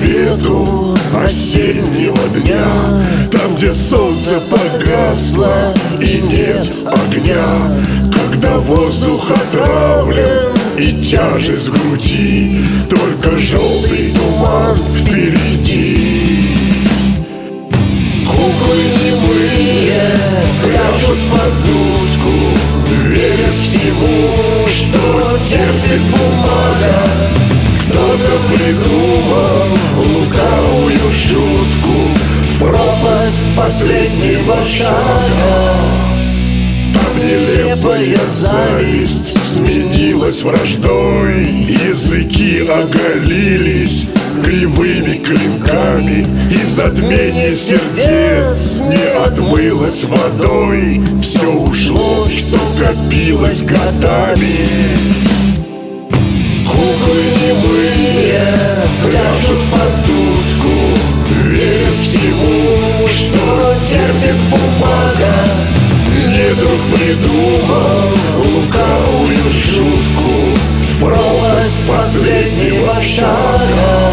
свету осеннего дня, там, где солнце погасло и нет огня, когда воздух отравлен и тяжесть в груди, только желтый туман впереди. Куклы немые пляшут под дудку, верят всему, что терпит бумага. Кто-то придумал лукавую шутку в пропасть последнего шага. Там нелепая зависть сменилась враждой, языки оголились кривыми клинками, и затмение сердец не отмылось водой. Все ушло, что копилось годами. Куклы немые пляшут под дудку, верят всему, что терпит бумага. Недруг придумал лукавую шутку в пропасть последнего шага.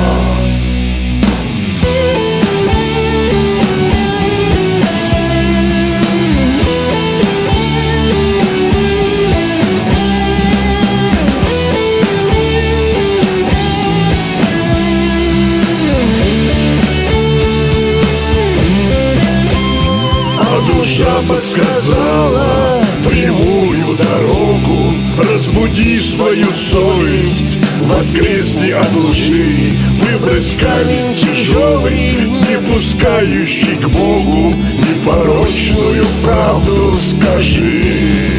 Душа подсказала прямую дорогу. Разбуди свою совесть, воскресни от лжи, выбрось камень тяжелый, не пускающий к Богу, непорочную правду скажи.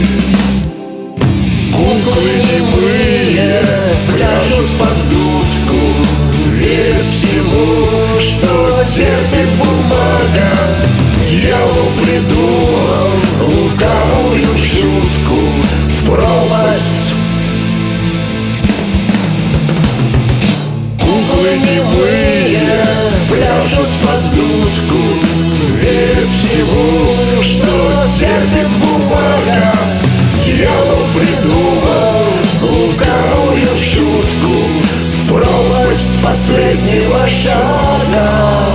Куклы немые пляшут под дудку, верят всему, что терпит бумага. Дьявол придумал лукавую шутку в пропасть. Куклы немые пляшут под дудку, верят всему, что терпит бумага. Дьявол придумал лукавую шутку в пропасть последнего шага.